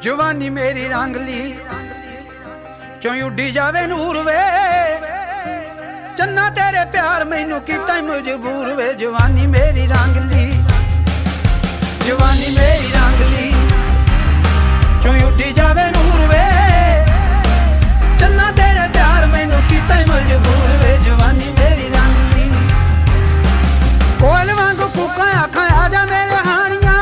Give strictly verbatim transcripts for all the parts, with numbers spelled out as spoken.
जवानी मेरी रंगली चों उड्डी जावे नूर वे चन्ना तेरे प्यार मैनू कीता मजबूर वे। जवानी मेरी रंगली जवानी मेरी रंगली चों उड्डी जावे नूर वे चन्ना तेरे प्यार मैनू कीता मजबूर वे। जवानी मेरी रंगली कोयल वांगू कूका आखां आजा मेरे हानियां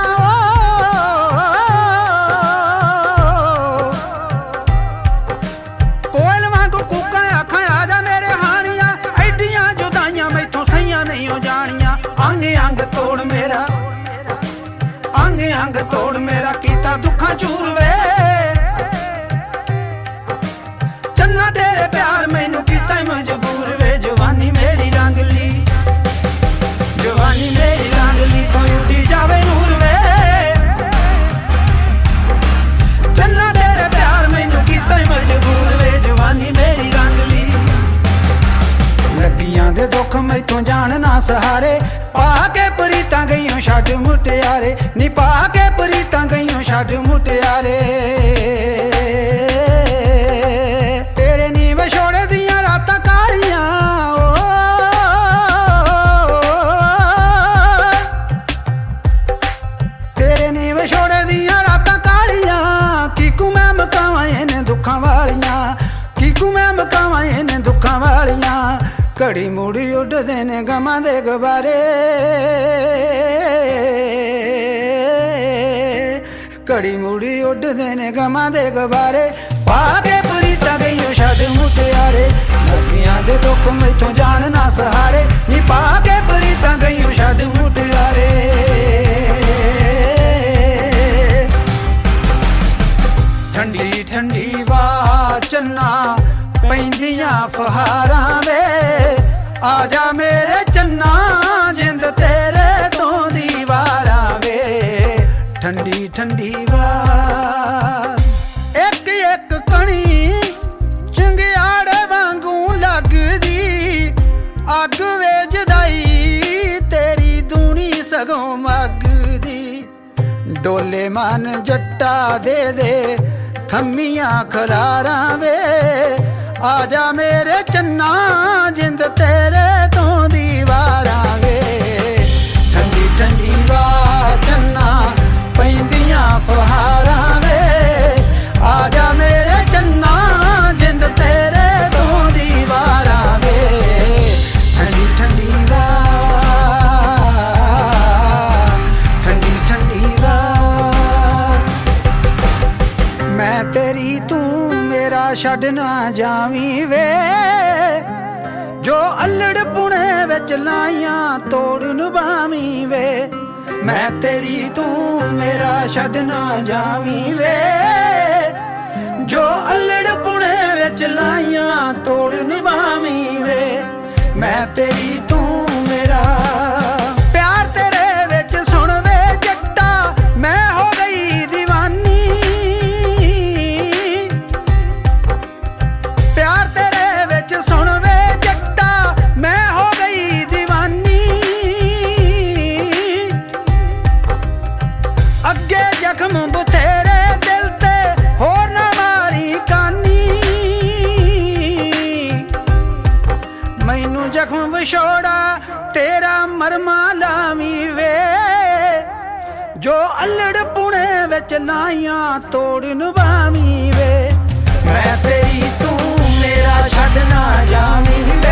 कोयल वांगू कूका आखां आजा मेरे हानियां एडियां जुदाइयां मैथों सहियां नहीं हो जानियां। अंग अंग तोड़ मेरा अंग अंग तोड़ मेरा कीता दुखा चूर वे चन्ना तेरे प्यार मैनू कीता मजबूर वे। जवानी मेरी रंगली जवानी मेरी रंगली तो उड्डी जावे नूर वे चन्ना तेरे प्यार मैनू कीता मजबूर वे। जवानी मेरी रंगली लगियां दे दुख मैथों जान ना सहारे पा के परीतां गईयों छड्ड मुटियारे नी पा के परीतां गईयों छड्ड मुटियारे। तेरे नी विछोड़े दियां रातां कालियां तेरे नी विछोड़े दियां रातां कालियां कीकू मैं मकावां इन्हां दुखां वालियां कीकू मैं मकावां इन्हां दुखां वालियां। घड़ी मुड़ी उड्डदे ने गमां दे गुबारे घड़ी मुड़ी उड्डदे ने गमां दे गुबारे पा के परीतां गईयों छड्ड मुटियारे लगियां दे दुख मैथों जान ना सहारे नी पा के परीतां गईयों छड्ड मुटियारे। ठंडी ठंडी वाह चन्ना पैंदियां फहारां वे आजा मेरे चन्ना जिंद तेरे तो दीवारां वे। ठंडी ठंडी वाह एक एक कणी चंगियाड़े वांगू लगदी अग वे जुदाई तेरी दूनी सगों मगदी। डोले मन जट्टा दे दे थम्मियां खलारां वे आजा मेरे चन्ना जिंद तेरे तो दीवारां वे। ठंडी ठंडी वाह चन्ना पैंदियां फहारां वे आजा मेरे चन्ना जिंद तेरे तो दीवारां वे। ठंडी ठंडी वाह ठंडी ठंडी वाह मैं तेरी तू मेरा छड्ड ना जावीं वे जो अल्लड़ पुणे विच लाइयां तोड़ निभावीं वे। मैं तेरी तू मेरा छड्ड ना जावीं वे जो अल्लड़ पुणे विच लाइयां तोड़ निभावीं वे। मैं तेरी तू मेरा प्यार तेरे विच सुण वे जट्टा मैं हो गई दीवानी प्यार तेरे विच सुण वे जट्टा मैं हो गई दीवानी। अगे जख्म बथेरे दिल ते होर ना मारी कानी मैनू जख्म विछोड़ा तेरा मरमा लावी वे जो अल्लड़ पुणे विच लाइयां तोड़ निभावी वे। मैं तेरी तू मेरा छड्ड ना जावीं वे